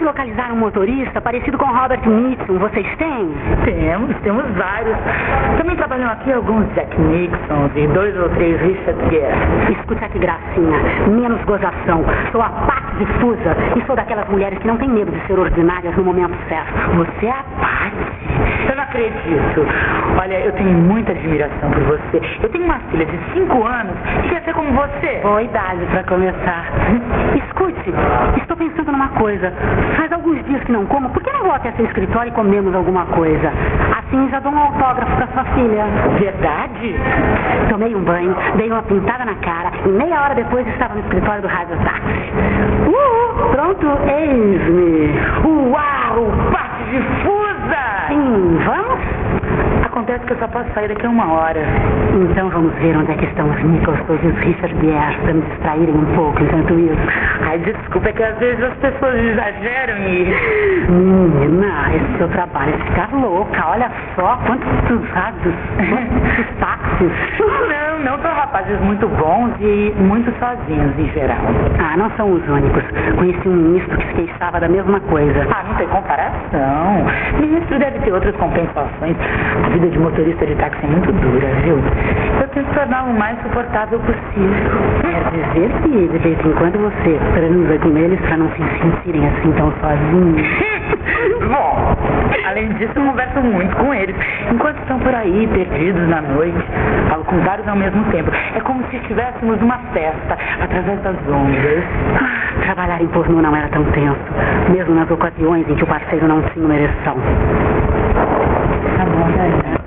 localizar um motorista parecido com Robert Mitchum, vocês têm? Temos vários. Também trabalham aqui alguns Jack Nixons e 2 ou 3 Richard Gere. Escuta que gracinha, menos gozação. Sou a Paty Difusa e sou daquelas mulheres que não têm medo de ser ordinárias no momento certo. Você é a Paty? Eu não acredito. Olha, eu tenho muita admiração por você. Eu tenho uma filha de 5 anos que quer ser como você. Boa idade pra começar. Escute, estou pensando numa coisa. Faz alguns dias que não como, por que não vou até seu escritório e comemos alguma coisa? Assim já dou um autógrafo pra sua filha. Verdade? Tomei um banho, dei uma pintada na cara e meia hora depois estava no escritório do Rádio Táxi. Pronto, eis-me. Uau, Paty Difusa! Sim, vamos? Acontece que eu só posso sair daqui a 1 hora. Então vamos ver onde é que estão os Nicholsons e os Richard Gere para me distraírem um pouco enquanto isso. Ai, desculpa, é que às vezes as pessoas exageram e... Menina, esse seu trabalho é ficar louca. Olha só quantos rádios, quantos táxis. Não são rapazes muito bons e muito sozinhos em geral. Ah, não são os únicos. Conheci um ministro que se queixava da mesma coisa. Ah, não tem comparação. Ministro deve ter outras compensações. A vida de motorista de táxi é muito dura, viu? Eu tento tornar o mais suportável possível. Quer dizer que de vez em quando você transa com eles para não se sentirem assim tão sozinhos? Bom, além disso, eu converso muito com eles. Enquanto estão por aí, perdidos na noite, falo com vários ao mesmo tempo. É como se estivéssemos numa festa, através das ondas. Trabalhar em pornô não era tão tenso, mesmo nas ocasiões em que o parceiro não tinha uma ereção. Tá bom,